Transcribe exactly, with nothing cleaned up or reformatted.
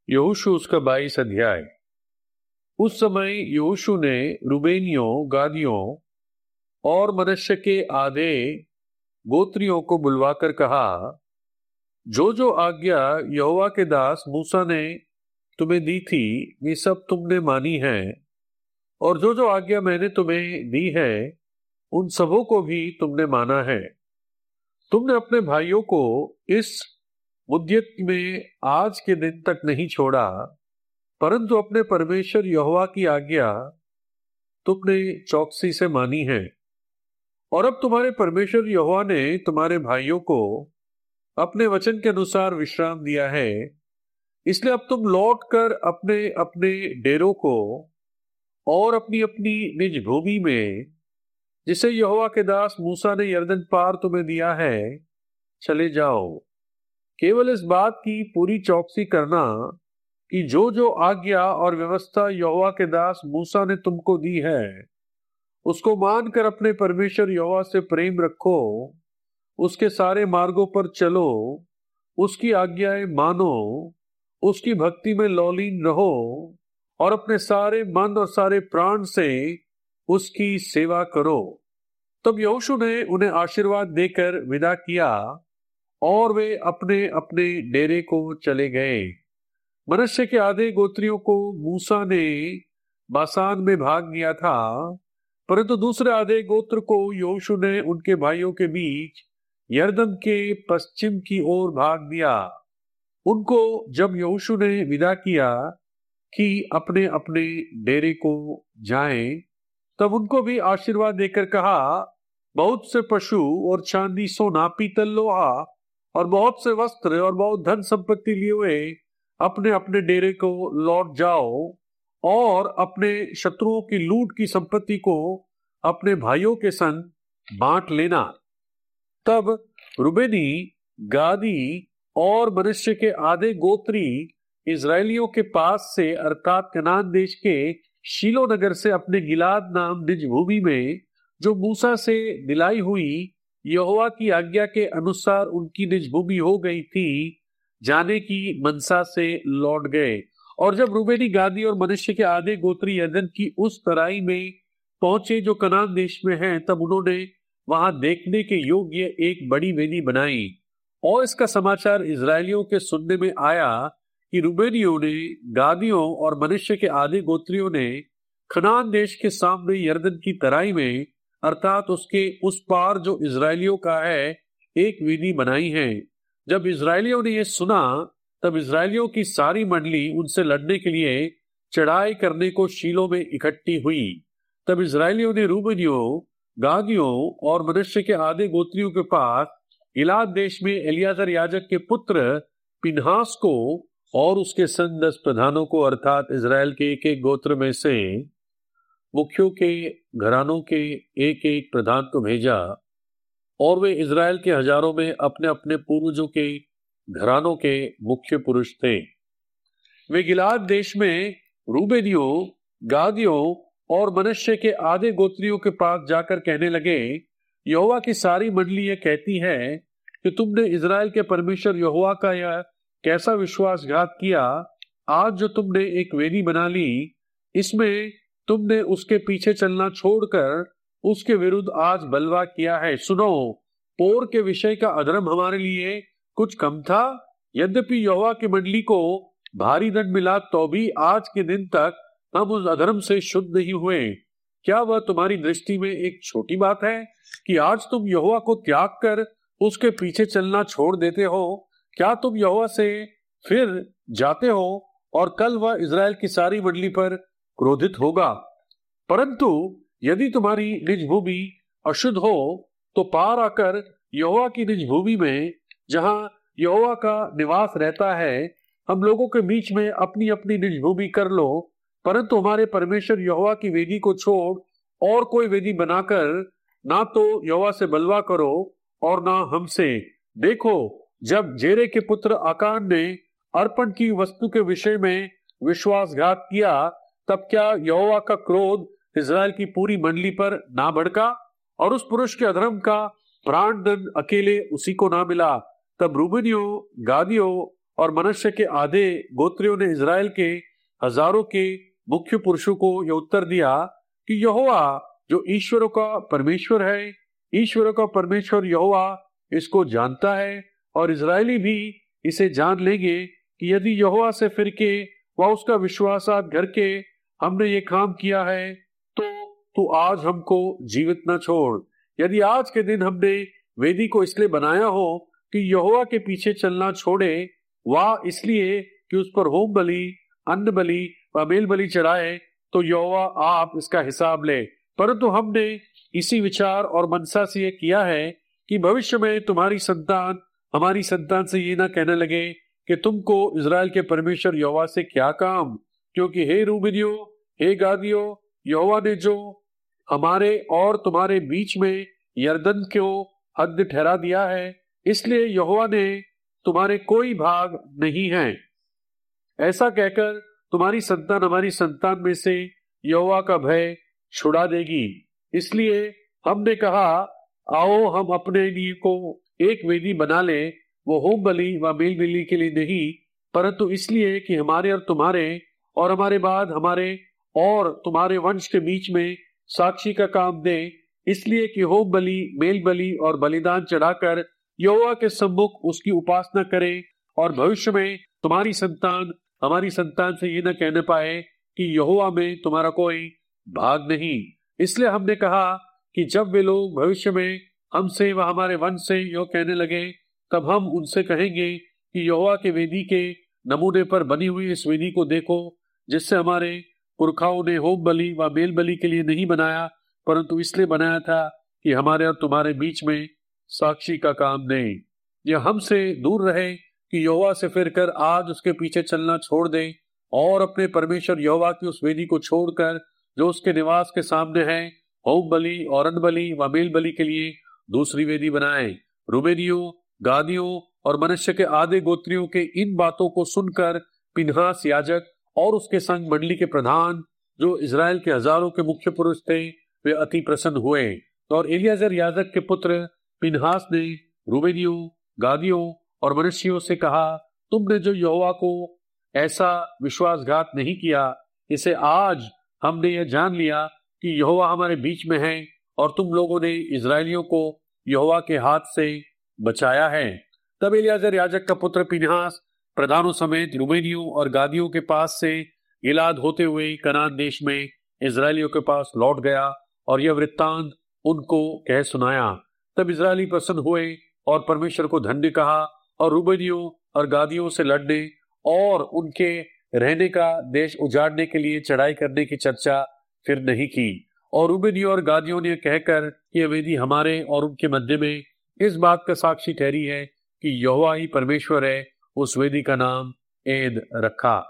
यहोशू उसका बाईस अध्याय। उस समय यहोशू ने रूबेनियों, गादियों और मनश्शे के आधे गोत्रियों को बुलवाकर कहा, जो जो आज्ञा यहोवा के दास मूसा ने तुम्हें दी थी वे सब तुमने मानी है, और जो जो आज्ञा मैंने तुम्हें दी है उन सबों को भी तुमने माना है। तुमने अपने भाइयों को इस मुद्दत में आज के दिन तक नहीं छोड़ा, परंतु अपने परमेश्वर यहोवा की आज्ञा तुमने चौकसी से मानी है। और अब तुम्हारे परमेश्वर यहोवा ने तुम्हारे भाइयों को अपने वचन के अनुसार विश्राम दिया है, इसलिए अब तुम लौटकर अपने अपने डेरों को और अपनी अपनी निज भूमि में, जिसे यहोवा के दास मूसा ने यरदन पार तुम्हें दिया है, चले जाओ। केवल इस बात की पूरी चौकसी करना कि जो जो आज्ञा और व्यवस्था यहोवा के दास मूसा ने तुमको दी है उसको मानकर अपने परमेश्वर यहोवा से प्रेम रखो, उसके सारे मार्गों पर चलो, उसकी आज्ञाएं मानो, उसकी भक्ति में लौलीन रहो और अपने सारे मन और सारे प्राण से उसकी सेवा करो। तब यहोशू ने उन्हें आशीर्वाद देकर विदा किया और वे अपने अपने डेरे को चले गए। मनश्शे के आधे गोत्रियों को मूसा ने बासान में भाग लिया था, परंतु दूसरे आधे गोत्र को यहोशू ने उनके भाइयों के बीच यरदन के पश्चिम की ओर भाग दिया। उनको जब यहोशू ने विदा किया कि अपने अपने डेरे को जाएं, तब उनको भी आशीर्वाद देकर कहा, बहुत से पशु और चांदी, सोना, पीतल, लोहा और बहुत से वस्त्र और बहुत धन संपत्ति लिए हुए अपने अपने डेरे को लौट जाओ और अपने शत्रुओं की लूट की संपत्ति को अपने भाइयों के संग बांट लेना। तब रूबेनी, गादी और मनश्शे के आधे गोत्री इजरायलियों के पास से अर्थात कनान देश के शीलो नगर से अपने गिलाद नाम निज भूमि में, जो मूसा से दिलाई हुई यहोवा की आज्ञा के अनुसार उनकी निज भूमि हो गई थी, जाने की मनसा से लौट गए। और जब रूबेनी, गादी और मनश्शे के आधे गोत्री यरदन की उस तराई में पहुंचे जो कनान देश में है, तब उन्होंने वहां देखने के योग्य एक बड़ी वेदी बनाई। और इसका समाचार इजरायलियों के सुनने में आया कि रूबेनियों ने, गादियों और मनश्शे के आधे गोत्रियों ने कनान देश के सामने यरदन की तराई में अर्थात उसके उस पार जो इजरायलियों का है, एक वेदी बनाई है। जब इजरायलियों ने यह सुना, तब इजरायलियों की सारी मंडली उनसे लड़ने के लिए चढ़ाई करने को शीलो में इकट्ठी हुई। तब इजरायलियों ने रूबेनियों, गादियों और मनश्शे के आधे गोत्रियों के पास गिलाद देश में एलियाजर याजक के पुत्र पिनहास को और उसके संग दस प्रधानों को अर्थात इजराइल के एक एक गोत्र में से मुखियों के घरानों के एक एक प्रधान को भेजा। और वे इजराइल के हजारों में अपने अपने पूर्वजों के घरानों के मुख्य पुरुष थे। वे गिलाद देश में रूबेनियों, गादियों और मनश्शे के आधे गोत्रियों के पास जाकर कहने लगे, यहोवा की सारी मंडली यह कहती है कि तुमने इजराइल के परमेश्वर यहोवा का यह कैसा विश्वासघात किया। आज जो तुमने एक वेदी बना ली, इसमें तुमने उसके पीछे चलना छोड़कर उसके विरुद्ध आज बलवा किया है। सुनो, पोर के विषय का अधर्म हमारे लिए कुछ कम था। यद्यपि यहोवा की मंडली को भारी दंड मिला, तो भी आज के दिन तक हम उस अधर्म से शुद्ध नहीं हुए। क्या वह तुम्हारी दृष्टि में एक छोटी बात है कि आज तुम यहोवा को त्याग कर उसके पीछे चलना छोड़ देते हो? क्या तुम यहोवा से फिर जाते हो और कल वह इजराइल की सारी मंडली पर क्रोधित होगा? परंतु यदि तुम्हारी निज भूमि अशुद्ध हो तो पार आकर यहोवा की निज भूमि में, जहां यहोवा का निवास रहता है, हम लोगों के बीच में अपनी अपनी निज भूमि कर लो। परंतु हमारे परमेश्वर यहोवा की वेदी को छोड़ और कोई वेदी बनाकर ना तो यहोवा से बलवा करो और ना हमसे। देखो, जब जेरे के पुत्र आकान ने अर्पण की वस्तु के विषय में विश्वासघात किया, तब क्या यहोवा का क्रोध इजराइल की पूरी मंडली पर ना भड़का और उस पुरुष के अधर्म का प्राण दंड अकेले उसी को ना मिला? तब रूबेनियों, गादियों और मनुष्य के आधे गोत्रियों ने इजराइल के हजारों के मुख्य पुरुषों को यह उत्तर दिया कि यहोवा जो ईश्वरों का परमेश्वर है, ईश्वरों का परमेश्वर यहोवा इसको जानता है, और इजरायली भी इसे जान लेंगे कि यदि यहोवा से फिर के व उसका विश्वासात करके हमने ये काम किया है, तो तू आज हमको जीवित न छोड़। यदि आज के दिन हमने वेदी को इसलिए बनाया हो कि यहोवा के पीछे चलना छोड़े, व इसलिए कि उस पर होम बलि, अन्न बलि व मेल बलि चढ़ाए, तो यहोवा आप इसका हिसाब ले। परंतु हमने इसी विचार और मनसा से ये किया है कि भविष्य में तुम्हारी संतान हमारी संतान से ये ना कहने लगे कि तुमको इजराइल के परमेश्वर यहोवा से क्या काम, क्योंकि हे रूबेनियों, हे गादियों, यहोवा ने जो हमारे और तुम्हारे बीच में यरदन को हद ठहरा दिया है, इसलिए यहोवा ने तुम्हारे कोई भाग नहीं है। ऐसा कहकर तुम्हारी संतान हमारी संतान में से यहोवा का भय छुड़ा देगी। इसलिए हमने कहा, आओ हम अपने लिए को एक वेदी बना ले, वो होम बलि व मेल बलि के लिए नहीं, परंतु इसलिए कि हमारे और तुम्हारे और हमारे बाद हमारे और तुम्हारे वंश के बीच में साक्षी का काम दे, इसलिए कि होम बलि, मेल बलि और बलिदान चढ़ाकर यहोवा के सम्मुख उसकी उपासना करे, और भविष्य में तुम्हारी संतान हमारी संतान से ये न कहने पाए कि यहोवा में तुम्हारा कोई भाग नहीं। इसलिए हमने कहा कि जब वे लोग भविष्य में हमसे व हमारे वंश से यो कहने लगे, तब हम उनसे कहेंगे कि यहोवा के वेदी के नमूने पर बनी हुई इस वेदी को देखो, जिससे हमारे पुरखाओं ने होम बलि व मेल बलि के लिए नहीं बनाया, परंतु इसलिए बनाया था कि हमारे और तुम्हारे बीच में साक्षी का काम दे। यह हमसे दूर रहे कि यहोवा से फिरकर आज उसके पीछे चलना छोड़ दे, और अपने परमेश्वर यहोवा की उस वेदी को छोड़कर जो उसके निवास के सामने है, होम बलि और अन्न बलि व मेल बलि के लिए दूसरी वेदी बनाए। रूबेनियों, गादियों और मनुष्य के आधे गोत्रियों के इन बातों को सुनकर पिनहास याजक और उसके संग मंडली के प्रधान, जो इजराइल के हजारों के मुख्य पुरुष थे, वे अति प्रसन्न हुए। और एलियाजर याजक के पुत्र पिनहास ने रूबेनियों, गादियों और मनुष्यों से कहा, तुमने जो यहोवा को ऐसा विश्वासघात नहीं किया, इसे आज हमने यह जान लिया कि यहोवा हमारे बीच में है, और तुम लोगों ने इजरायलियों को यहोवा के हाथ से बचाया है। तब एलियाजर याजक का पुत्र पिनहास प्रधानों समेत रूबेनियों और गादियों के पास से गिलाद होते हुए कनान देश में इजरायलियों के पास लौट गया, और यह वृत्तांत उनको कह सुनाया। तब इजरायली प्रसन्न हुए और परमेश्वर को धन्य कहा, और रूबेनियों और गादियों से लड़ने और उनके रहने का देश उजाड़ने के लिए चढ़ाई करने की चर्चा फिर नहीं की। और रूबेनियों और गादियों ने कहकर कि यह वेदी हमारे और उनके मध्य में इस बात का साक्षी ठहरी है कि यहोवा ही परमेश्वर है, उस वेदी का नाम एद रखा।